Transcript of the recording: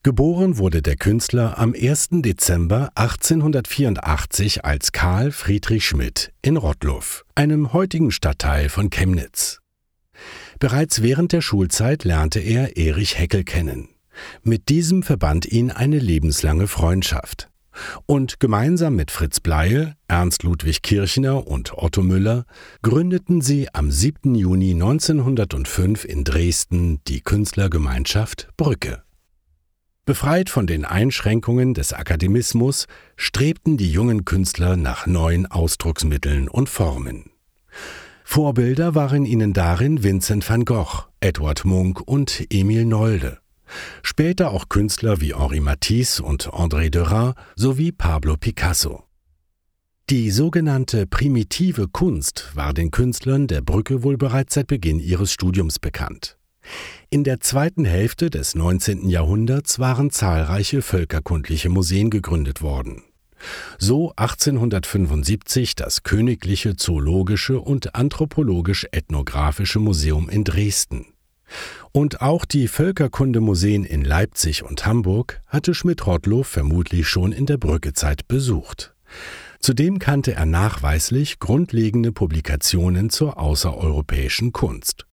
Geboren wurde der Künstler am 1. Dezember 1884 als Karl Friedrich Schmidt in Rottluff, einem heutigen Stadtteil von Chemnitz. Bereits während der Schulzeit lernte er Erich Heckel kennen. Mit diesem verband ihn eine lebenslange Freundschaft. Und gemeinsam mit Fritz Bleyl, Ernst Ludwig Kirchner und Otto Müller gründeten sie am 7. Juni 1905 in Dresden die Künstlergemeinschaft Brücke. Befreit von den Einschränkungen des Akademismus strebten die jungen Künstler nach neuen Ausdrucksmitteln und Formen. Vorbilder waren ihnen darin Vincent van Gogh, Edward Munch und Emil Nolde. Später auch Künstler wie Henri Matisse und André Derain sowie Pablo Picasso. Die sogenannte primitive Kunst war den Künstlern der Brücke wohl bereits seit Beginn ihres Studiums bekannt. In der zweiten Hälfte des 19. Jahrhunderts waren zahlreiche völkerkundliche Museen gegründet worden. So 1875 das Königliche Zoologische und Anthropologisch-Ethnographische Museum in Dresden. Und auch die Völkerkundemuseen in Leipzig und Hamburg hatte Schmidt-Rottluff vermutlich schon in der Brückezeit besucht. Zudem kannte er nachweislich grundlegende Publikationen zur außereuropäischen Kunst.